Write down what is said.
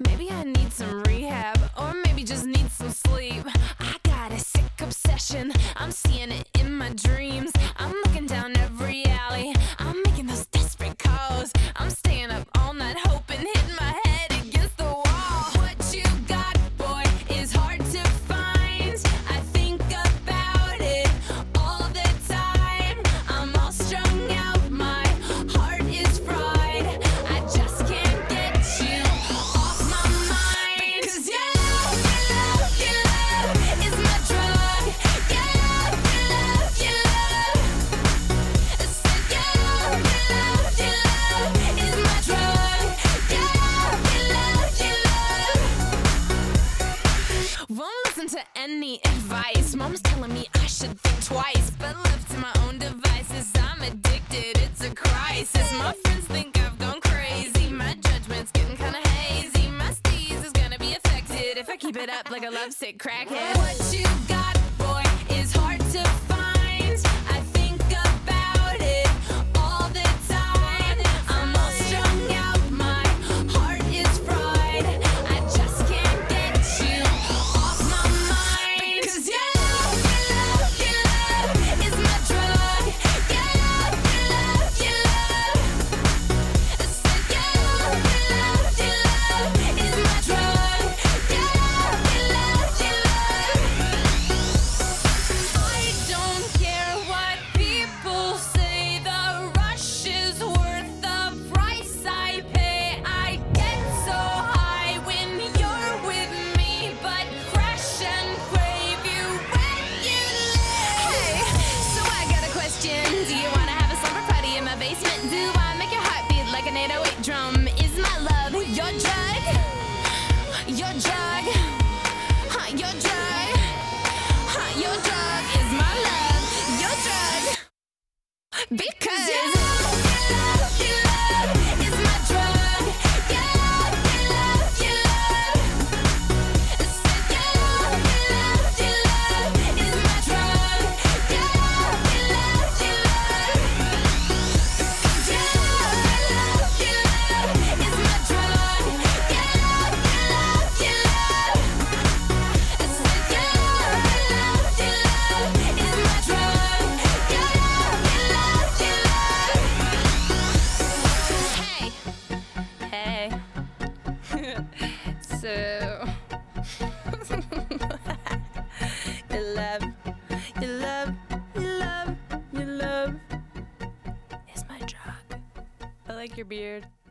Maybe I need some rehab, or maybe just need some sleep. I got a sick obsession, I'm seeing it in my dreams. I'm looking down every alley, I'm making those desperate calls. I'm staying up all night hoping, hitting my head against the wall. What you got, boy, is hard to find. I think about it all the time. I'm all strung out, my heart is fried. I just can't get you off my mind. 'Cause your love is my drug. Your love is my drug. Won't listen to any advice. Mom's telling me I should think twice, but left to my own devices, I'm addicted, it's a crisis. My friends think I've gone crazy, my judgment's getting kinda hazy. My steez is gonna be affected if I keep it up like a lovesick crackhead. What you got, boy, is hard to find. I think about it all the time. I'm all strung out, my heart is fried. I just can't get you off my mind. 'Cause your love is my drug. Your love is my drug. I don't care what people say, the rush is worth the price I pay. I get so high when you're with me, but crash and crave you when you leave. Hey, so I got a question. Do you wanna have a slumber party in my basement? Do I make your heart beat like an 808 drum? Is my love your drug? Your drug? Huh, your drug? Huh, your drug is my love. Your drug. Because your love is my drug. Your love is my drug. Your love is my drug. Your love Hey, so your love is my drug. I like your beard.